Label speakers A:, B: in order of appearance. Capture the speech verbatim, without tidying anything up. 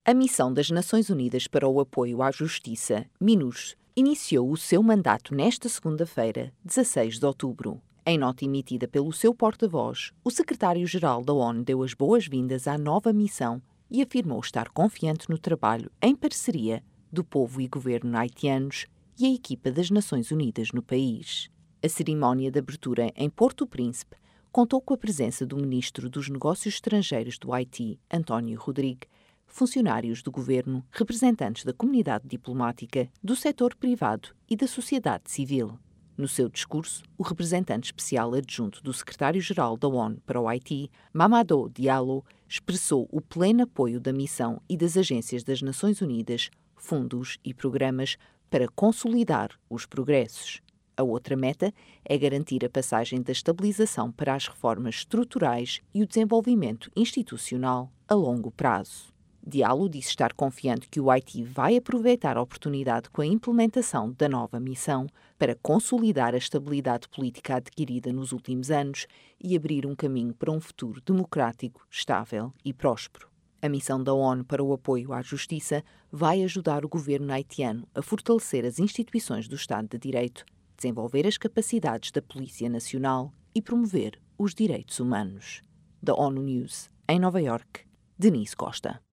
A: A Missão das Nações Unidas para o Apoio à Justiça, MINUS, iniciou o seu mandato nesta segunda-feira, dezasseis de outubro. Em nota emitida pelo seu porta-voz, o secretário-geral da ONU deu as boas-vindas à nova missão e afirmou estar confiante no trabalho em parceria do povo e governo haitianos e a equipa das Nações Unidas no país. A cerimónia de abertura em Porto Príncipe contou com a presença do ministro dos Negócios Estrangeiros do Haiti, António Rodrigue, funcionários do governo, representantes da comunidade diplomática, do setor privado e da sociedade civil. No seu discurso, o representante especial adjunto do secretário-geral da ONU para o Haiti, Mamadou Diallo, expressou o pleno apoio da missão e das agências das Nações Unidas, fundos e programas para consolidar os progressos. A outra meta é garantir a passagem da estabilização para as reformas estruturais e o desenvolvimento institucional a longo prazo. Diallo disse estar confiante que o Haiti vai aproveitar a oportunidade com a implementação da nova missão para consolidar a estabilidade política adquirida nos últimos anos e abrir um caminho para um futuro democrático, estável e próspero. A missão da ONU para o apoio à justiça vai ajudar o governo haitiano a fortalecer as instituições do Estado de Direito, desenvolver as capacidades da Polícia Nacional e promover os direitos humanos. Da ONU News, em Nova Iorque, Denise Costa.